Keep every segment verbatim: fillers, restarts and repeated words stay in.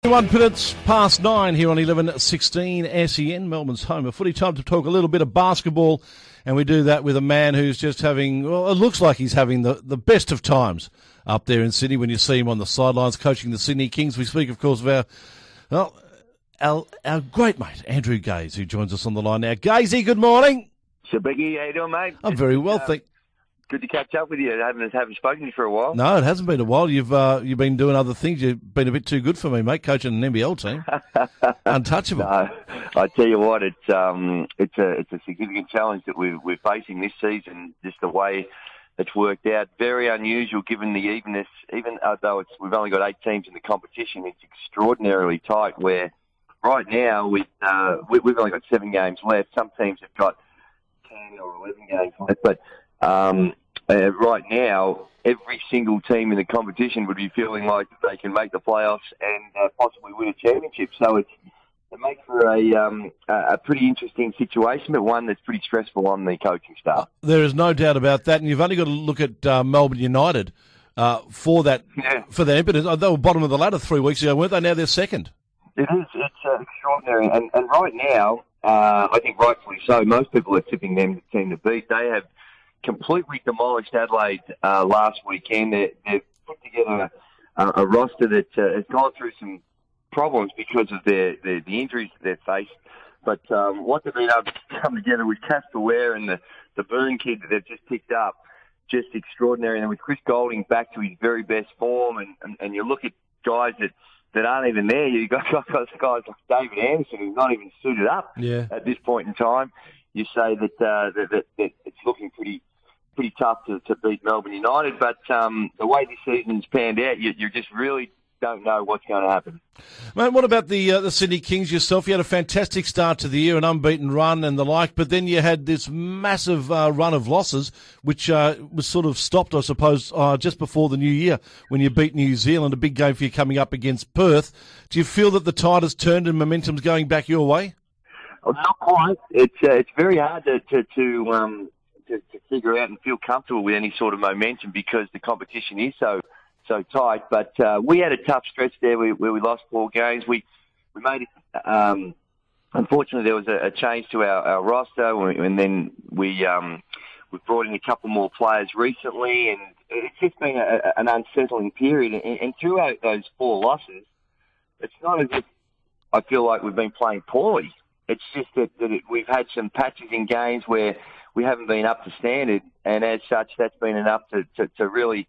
One minutes past nine here on eleven sixteen S E N, Melbourne's home of footy. Time to talk a little bit of basketball, and we do that with a man who's just having, well, it looks like he's having the, the best of times up there in Sydney when you see him on the sidelines coaching the Sydney Kings. We speak, of course, of our, well, our, our great mate, Andrew Gaze, who joins us on the line now. Gazey, good morning. Shabiggy, how you doing, mate? I'm very well, uh, thank Good to catch up with you. I haven't, haven't spoken to you for a while. No, it hasn't been a while. You've uh, you've been doing other things. You've been a bit too good for me, mate, coaching an N B L team. Untouchable. No, I tell you what, it's um it's a it's a significant challenge that we're we're facing this season. Just the way it's worked out, very unusual given the evenness. Even though it's we've only got eight teams in the competition, it's extraordinarily tight. Where right now with uh, we, we've only got seven games left. Some teams have got ten or eleven games left, but um. Uh, right now, every single team in the competition would be feeling like they can make the playoffs and uh, possibly win a championship. So it's, it makes for a um, a pretty interesting situation, but one that's pretty stressful on the coaching staff. There is no doubt about that, and you've only got to look at uh, Melbourne United uh, for that yeah. for that impetus. They were bottom of the ladder three weeks ago, weren't they? Now they're second. It is. It's uh, extraordinary, and, and right now, uh, I think rightfully so. Most people are tipping them the team to beat. They have completely demolished Adelaide uh, last weekend. They, they've put together a, a roster that uh, has gone through some problems because of their, their the injuries that they've faced. But um, what they've been able to come together with Casper Ware and the, the Boone kid that they've just picked up, just extraordinary. And with Chris Goulding back to his very best form, and, and, and you look at guys that, that aren't even there. You've got, got guys like David Anderson who's not even suited up yeah. at this point in time. You say that, uh, that, that, that it's looking pretty pretty tough to, to beat Melbourne United, but um, the way this season's panned out, you, you just really don't know what's going to happen. Mate, what about the uh, the Sydney Kings yourself? You had a fantastic start to the year, an unbeaten run and the like, but then you had this massive uh, run of losses, which uh, was sort of stopped, I suppose, uh, just before the new year when you beat New Zealand, a big game for you coming up against Perth. Do you feel that the tide has turned and momentum's going back your way? Well, not quite. It's uh, it's very hard to to, to um. To, to figure out and feel comfortable with any sort of momentum because the competition is so so tight. But uh, we had a tough stretch there where, where we lost four games. We we made it. Um, unfortunately, there was a, a change to our, our roster, and then we um, we brought in a couple more players recently, and it's just been a, an unsettling period. And, and throughout those four losses, it's not as if I feel like we've been playing poorly. It's just that, that it, we've had some patches in games where we haven't been up to standard, and as such, that's been enough to, to, to really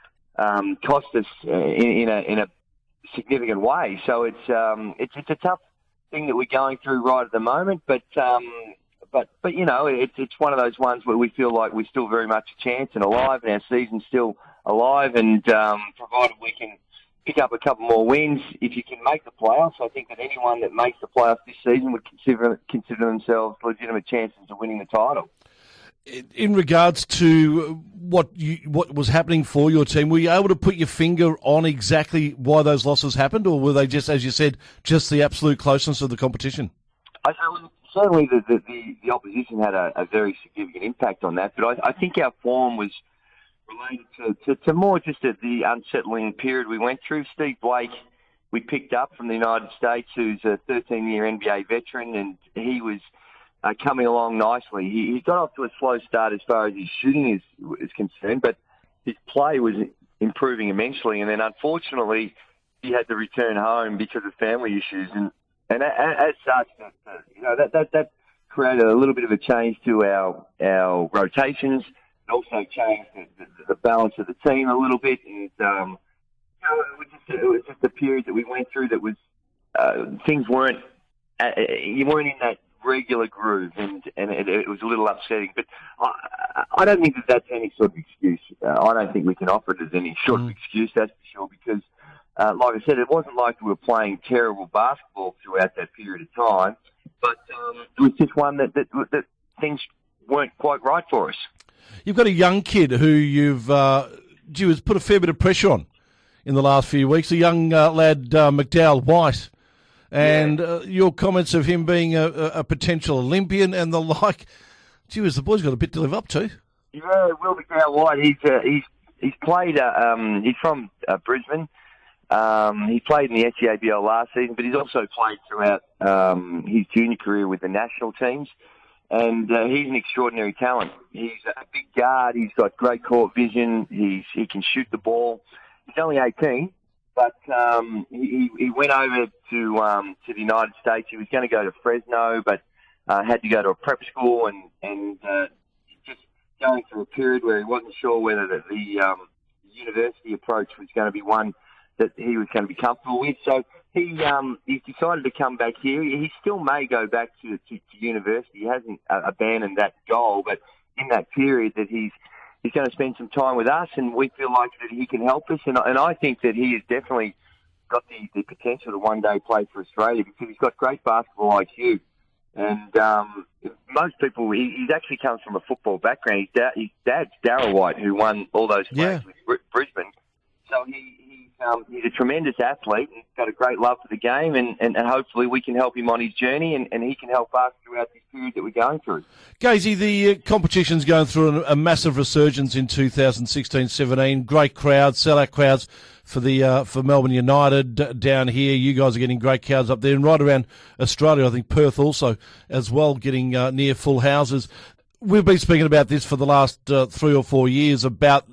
um, cost us in, in a in a significant way. So it's um, it's it's a tough thing that we're going through right at the moment, but um, but but you know, it's it's one of those ones where we feel like we're still very much a chance and alive, and our season's still alive, and um, provided we can pick up a couple more wins, if you can make the playoffs, I think that anyone that makes the playoffs this season would consider consider themselves legitimate chances of winning the title. In regards to what you, what was happening for your team, were you able to put your finger on exactly why those losses happened, or were they just, as you said, just the absolute closeness of the competition? I, certainly the, the, the, the opposition had a, a very significant impact on that, but I, I think our form was related to, to, to more just a, the unsettling period we went through. Steve Blake, we picked up from the United States, who's a thirteen-year N B A veteran, and he was Uh, coming along nicely. He, he got off to a slow start as far as his shooting is is concerned, but his play was improving immensely. And then, unfortunately, he had to return home because of family issues. And and as, as such, that, you know, that, that that created a little bit of a change to our our rotations. It also changed the, the, the balance of the team a little bit. And um, you know, it was just a, it was just a period that we went through that was uh, things weren't uh, you weren't in that regular groove, and, and it, it was a little upsetting. But I, I don't think that that's any sort of excuse. Uh, I don't think we can offer it as any sort mm. of excuse, that's for sure, because, uh, like I said, it wasn't like we were playing terrible basketball throughout that period of time, but um, it was just one that, that, that things weren't quite right for us. You've got a young kid who you've uh, gee, has put a fair bit of pressure on in the last few weeks, a young uh, lad, uh, McDowell White. And yeah. uh, your comments of him being a, a potential Olympian and the like, gee whiz, the boy's got a bit to live up to. Yeah, Will McDowell White, he's uh, he's he's played. Uh, um, he's from uh, Brisbane. Um, he played in the S C A B L last season, but he's also played throughout um, his junior career with the national teams. And uh, he's an extraordinary talent. He's a big guard. He's got great court vision. He's, he can shoot the ball. He's only eighteen, but um, he, he went over to um, to the United States. He was going to go to Fresno, but uh, had to go to a prep school and, and uh, just going through a period where he wasn't sure whether the, the um, university approach was going to be one that he was going to be comfortable with. So he um, he's decided to come back here. He still may go back to, to, to university. He hasn't uh, abandoned that goal, but in that period that he's he's going to spend some time with us, and we feel like that he can help us. And, and I think that he has definitely got the, the potential to one day play for Australia because he's got great basketball I Q. And um, most people, he, he's actually comes from a football background. His, dad, his dad's Darryl White, who won all those games yeah. with Brisbane. So he, he's, um, he's a tremendous athlete and got a great love for the game, and, and, and hopefully we can help him on his journey, and, and he can help us throughout this period that we're going through. Gazy, the uh, competition's going through a, a massive resurgence in two thousand sixteen seventeen. Great crowds, sellout crowds for the uh, for Melbourne United uh, down here. You guys are getting great crowds up there, and right around Australia, I think Perth also as well, getting uh, near full houses. We've been speaking about this for the last uh, three or four years about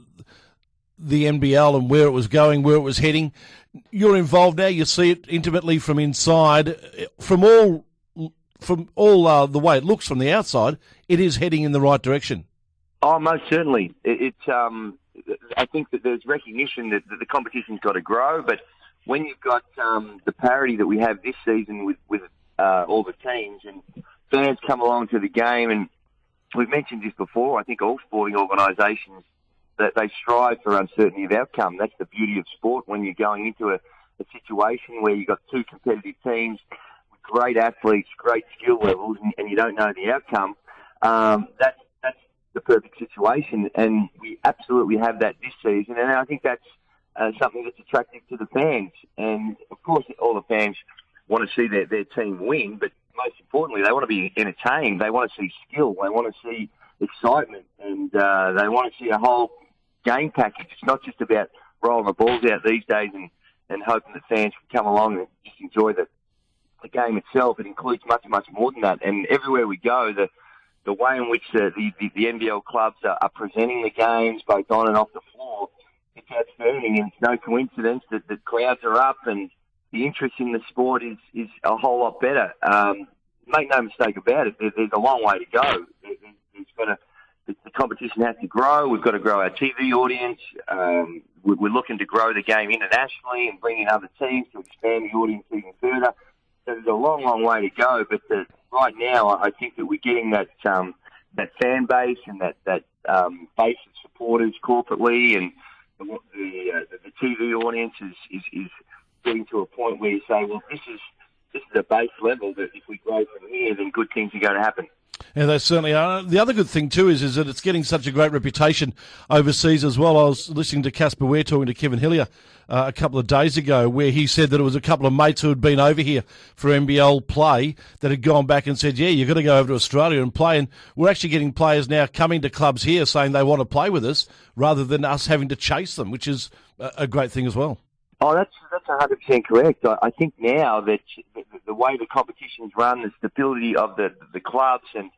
the N B L and where it was going, where it was heading. You're involved now. You see it intimately from inside, from all from all uh, the way it looks from the outside. It is heading in the right direction. Oh, most certainly. It, it's. Um, I think that there's recognition that, that the competition's got to grow, but when you've got um, the parity that we have this season with with uh, all the teams and fans come along to the game, and we've mentioned this before. I think all sporting organisations, that they strive for uncertainty of outcome. That's the beauty of sport when you're going into a, a situation where you've got two competitive teams with great athletes, great skill levels, and, and you don't know the outcome. Um, that's, that's the perfect situation, and we absolutely have that this season, and I think that's uh, something that's attractive to the fans. And, of course, all the fans want to see their, their team win, but most importantly, they want to be entertained. They want to see skill. They want to see excitement, and uh, they want to see a whole game package. It's not just about rolling the balls out these days and, and hoping that fans can come along and just enjoy the, the game itself. It includes much, much more than that. And everywhere we go, the the way in which the, the, the N B L clubs are, are presenting the games, both on and off the floor, it's outstanding. And it's no coincidence that the crowds are up and the interest in the sport is, is a whole lot better. Um, make no mistake about it, there, there's a long way to go. There, there's got to The competition has to grow. We've got to grow our T V audience. Um, we're looking to grow the game internationally and bring in other teams to expand the audience even further. So there's a long, long way to go. But the, right now, I think that we're getting that um, that fan base and that that um, base of supporters corporately, and the the, uh, the T V audience is, is is getting to a point where you say, well, this is this is a base level that if we grow from here, then good things are going to happen. Yeah, they certainly are. The other good thing, too, is, is that it's getting such a great reputation overseas as well. I was listening to Casper Ware talking to Kevin Hillier uh, a couple of days ago, where he said that it was a couple of mates who had been over here for N B L play that had gone back and said, yeah, you've got to go over to Australia and play. And we're actually getting players now coming to clubs here saying they want to play with us rather than us having to chase them, which is a, a great thing as well. Oh, that's that's one hundred percent correct. I, I think now that the, the way the competition's run, the stability of the the clubs and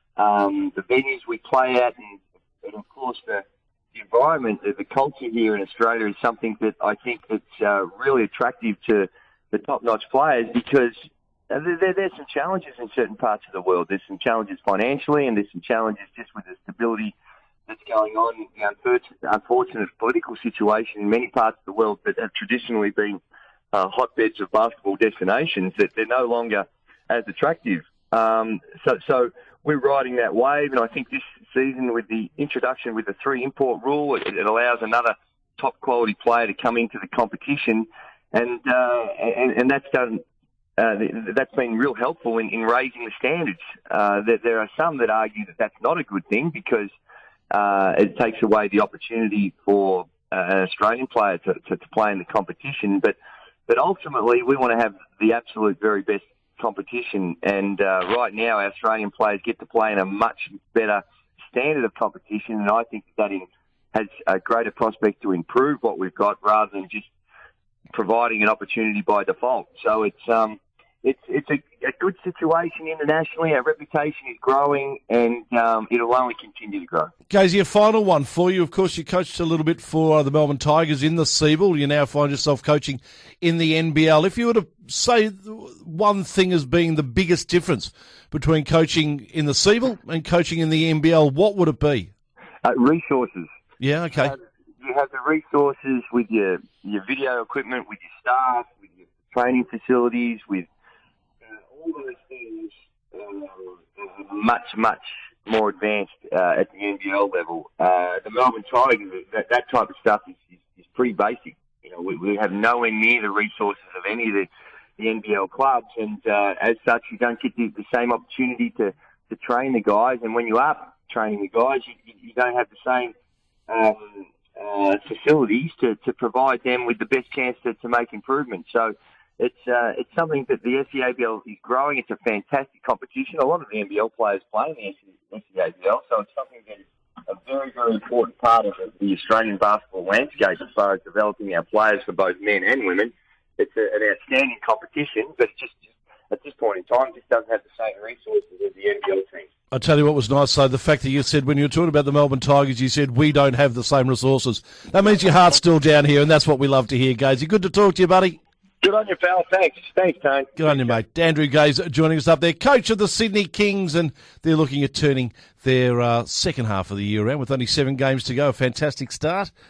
um, the venues we play at, and, and of course the, the environment, the, the culture here in Australia is something that I think it's uh, really attractive to the top-notch players, because there, there, there's some challenges in certain parts of the world. There's some challenges financially, and there's some challenges just with the stability that's going on, the unfortunate political situation in many parts of the world that have traditionally been uh, hotbeds of basketball destinations, that they're no longer as attractive. Um, so, so we're riding that wave, and I think this season with the introduction with the three import rule, it, it allows another top quality player to come into the competition, and uh, and, and that's done. Uh, that's been real helpful in, in raising the standards. Uh, there, there are some that argue that that's not a good thing because Uh, it takes away the opportunity for uh, an Australian player to, to, to play in the competition. But but ultimately, we want to have the absolute very best competition. And uh, right now, our Australian players get to play in a much better standard of competition. And I think that in, has a greater prospect to improve what we've got rather than just providing an opportunity by default. So it's um, it's it's a, a good situation internationally. Our reputation is growing, and um, it'll only continue to grow. Gazy, a final one for you. Of course, you coached a little bit for the Melbourne Tigers in the Siebel. You now find yourself coaching in the N B L. If you were to say one thing as being the biggest difference between coaching in the Siebel and coaching in the N B L, what would it be? Uh, resources. Yeah, okay. Uh, you have the resources with your, your video equipment, with your staff, with your training facilities, with uh, all those things uh, much, much more advanced uh, at the N B L level. Uh, the Melbourne Tigers, that, that type of stuff is, is, is pretty basic. You know, we, we have nowhere near the resources of any of the, the N B L clubs, and uh, as such, you don't get the, the same opportunity to, to train the guys. And when you are training the guys, you, you don't have the same um, uh, facilities to, to provide them with the best chance to, to make improvements. So it's uh, it's something that the S C A B L is growing. It's a fantastic competition. A lot of the N B L players play in the S C A B L, so it's something that is a very, very important part of the Australian basketball landscape as far as developing our players for both men and women. It's a, an outstanding competition, but it's just, just at this point in time, just doesn't have the same resources as the N B L team. I'll tell you what was nice, though, the fact that you said when you were talking about the Melbourne Tigers, you said we don't have the same resources. That means your heart's still down here, and that's what we love to hear, Gazy. Good to talk to you, buddy. Good on you, pal. Thanks. Thanks, Tone. Good on you, mate. Andrew Gaze joining us up there, coach of the Sydney Kings, and they're looking at turning their uh, second half of the year around with only seven games to go. A fantastic start.